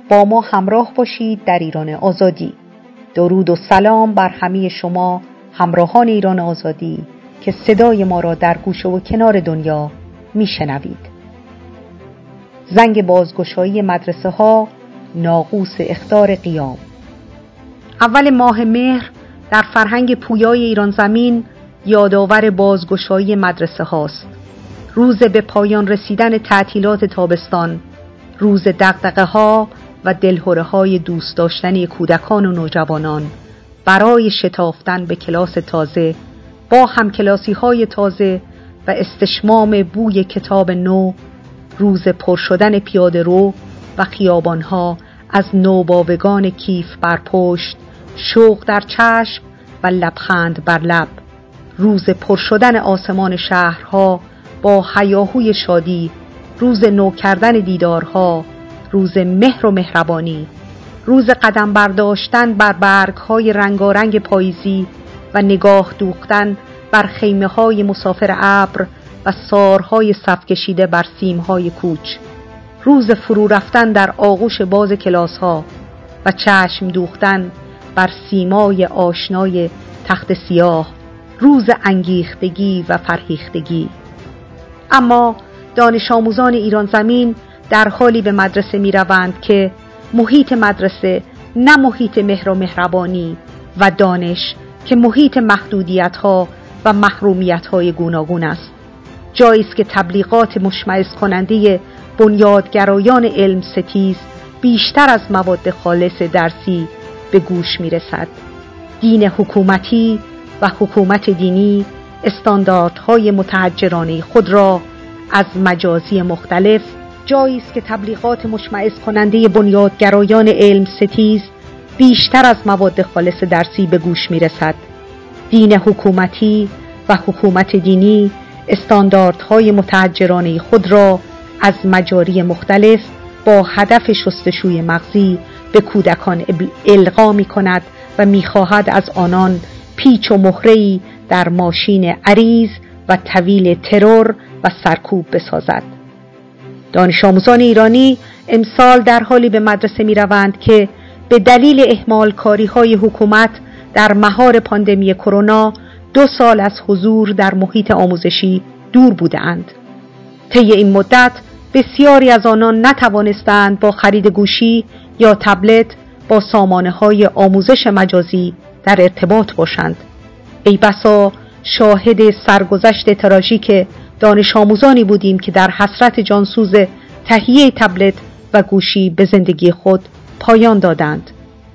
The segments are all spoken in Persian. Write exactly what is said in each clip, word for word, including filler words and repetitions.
با ما همراه باشید در ایران آزادی. درود و سلام بر همه شما همراهان ایران آزادی که صدای ما را در گوشه و کنار دنیا میشنوید. زنگ بازگشایی مدرسه ها، ناقوس اخطار قیام. اول ماه مهر در فرهنگ پویای ایران زمین یادآور بازگشایی مدرسه هاست. روز به پایان رسیدن تعطیلات تابستان، روز دغدغه ها و دلهره های دوست داشتنی کودکان و نوجوانان برای شتافتن به کلاس تازه با همکلاسی های تازه و استشمام بوی کتاب نو، روز پر شدن پیاده رو و خیابان ها از نوباوگان کیف بر پشت، شوق در چشم و لبخند بر لب، روز پر شدن آسمان شهرها با هیاهوی شادی، روز نو کردن دیدارها، روز مهر و مهربانی، روز قدم برداشتن بر برگ‌های رنگارنگ پاییزی و نگاه دوختن بر خیمه‌های مسافر ابر و سارهای صف کشیده بر سیم‌های کوچ، روز فرو رفتن در آغوش باز کلاس‌ها و چشم دوختن بر سیمای آشنای تخت سیاه، روز انگیختگی و فرهیختگی. اما دانش آموزان ایران زمین در حالی به مدرسه می روند که محیط مدرسه نه محیط مهر و مهربانی و دانش که محیط محدودیت ها و محرومیت های گوناگون است. جایی است که تبلیغات مشمئز کننده بنیادگرایان علم ستیز بیشتر از مواد خالص درسی به گوش می رسد. دین حکومتی و حکومت دینی استانداردهای متحجرانه خود را از مجازی مختلف، جایی است که تبلیغات مشمئز کننده بنیادگرایان علم ستیز بیشتر از مواد خالص درسی به گوش می رسد. دین حکومتی و حکومت دینی استانداردهای متحجرانه خود را از مجاری مختلف با هدف شستشوی مغزی به کودکان القا می کند و می خواهد از آنان پیچ و مهره‌ای در ماشین عریض و طویل ترور و سرکوب بسازد. دانش آموزان ایرانی امسال در حالی به مدرسه می روند که به دلیل اهمال کاری های حکومت در مهار پاندمی کرونا دو سال از حضور در محیط آموزشی دور بودند. طی این مدت بسیاری از آنان نتوانستند با خرید گوشی یا تبلت با سامانه های آموزش مجازی در ارتباط باشند. ای بسا شاهد سرگذشت تراژیک دانش آموزانی بودیم که در حسرت جانسوز تهیه تبلت و گوشی به زندگی خود پایان دادند.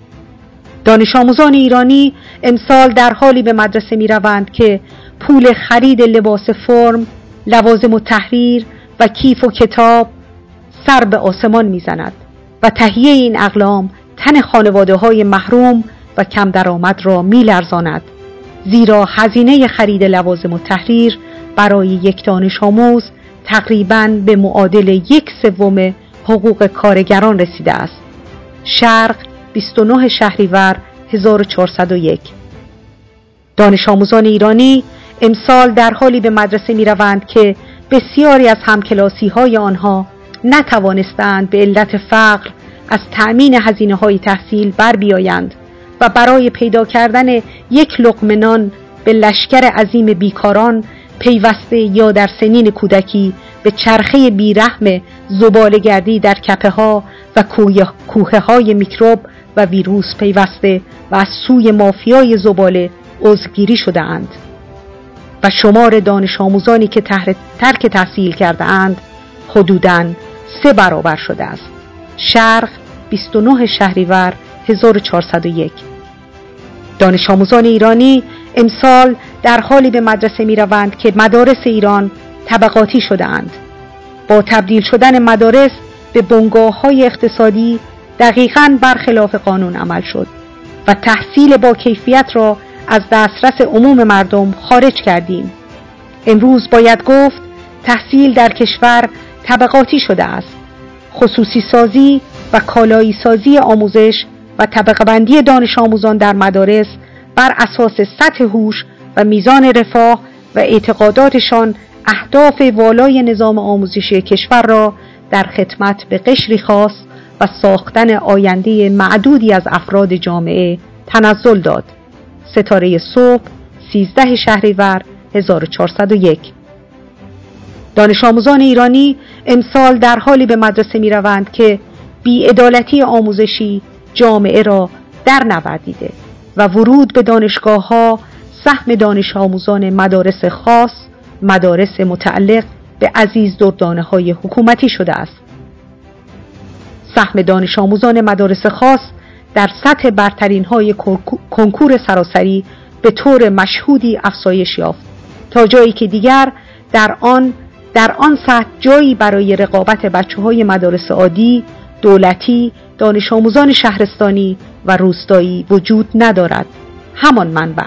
دانش آموزان ایرانی امسال در حالی به مدرسه می روند که پول خرید لباس فرم، لوازم التحریر و کیف و کتاب سر به آسمان می زند و تهیه این اقلام تن خانواده های محروم و کم درآمد را می لرزاند، زیرا هزینه خرید لوازم التحریر برای یک دانش آموز تقریباً به معادل یک سوم حقوق کارگران رسیده است. شرق بیست و نه شهریور هزار و چهارصد و یک. دانش آموزان ایرانی امسال در حالی به مدرسه می روند که بسیاری از همکلاسی های آنها نتوانستند به علت فقر از تأمین هزینه های تحصیل بر بیایند و برای پیدا کردن یک لقمه نان به لشکر عظیم بیکاران پیوسته یا در سنین کودکی به چرخه بیرحم زباله‌گردی در کپه ها و کوه های میکروب و ویروس پیوسته و از سوی مافیای زباله عضوگیری شده اند و شمار دانش آموزانی که ترک تحصیل کرده اند حدوداً سه برابر شده است. شرق بیست و نه شهریور هزار و چهارصد و یک. دانش آموزان ایرانی امسال در حالی به مدرسه می روند که مدارس ایران طبقاتی شده اند. با تبدیل شدن مدارس به بنگاه های اقتصادی دقیقاً برخلاف قانون عمل شد و تحصیل با کیفیت را از دسترس عموم مردم خارج کردیم. امروز باید گفت تحصیل در کشور طبقاتی شده است. خصوصی سازی و کالایی سازی آموزش و طبقه بندی دانش آموزان در مدارس بر اساس سطح هوش و میزان رفاه و اعتقاداتشان اهداف والای نظام آموزشی کشور را در خدمت به قشری خاص و ساختن آینده معدودی از افراد جامعه تنزل داد. ستاره صبح، سیزده شهریور هزار و چهارصد و یک. دانش آموزان ایرانی امسال در حالی به مدرسه می روند که بی‌عدالتی آموزشی جامعه را در نوردیده و ورود به دانشگاه ها سهم دانش آموزان مدارس خاص، مدارس متعلق به عزیز دردانه های حکومتی شده است. سهم دانش آموزان مدارس خاص در سطح برترین های کنکور سراسری به طور مشهودی افزایش یافت تا جایی که دیگر در آن در آن سطح جایی برای رقابت بچه‌های مدارس عادی، دولتی، دانش آموزان شهرستانی و روستایی وجود ندارد. همان منبع.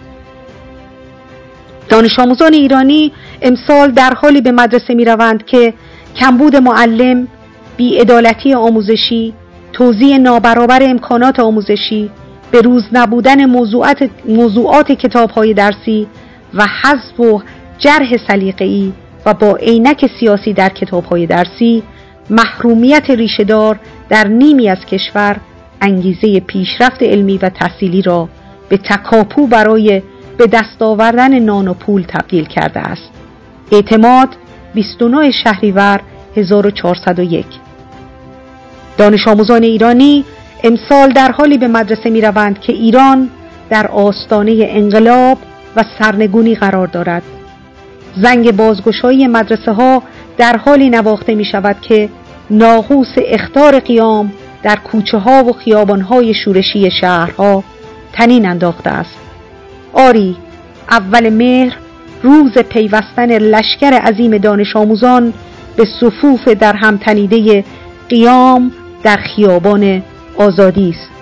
دانش آموزان ایرانی امسال در حالی به مدرسه می روند که کمبود معلم، بی‌عدالتی آموزشی، توزیع نابرابر امکانات آموزشی، به روز نبودن موضوعات موضوعات کتاب‌های درسی و حذف و جرح سلیقه‌ای و با عینک سیاسی در کتاب‌های درسی، محرومیت ریشه‌دار در نیمی از کشور انگیزه پیشرفت علمی و تحصیلی را به تکاپو برای به دست آوردن نان و پول تبدیل کرده است. اعتماد، بیست و نه شهریور هزار و چهارصد و یک. دانش آموزان ایرانی امسال در حالی به مدرسه می روند که ایران در آستانه انقلاب و سرنگونی قرار دارد. زنگ بازگشایی مدرسه ها در حالی نواخته می شود که ناقوس اخطار قیام در کوچه ها و خیابان های شورشی شهرها طنین انداخته است. آری، اول مهر روز پیوستن لشکر عظیم دانش آموزان به صفوف در هم تنیده قیام در خیابان آزادی است.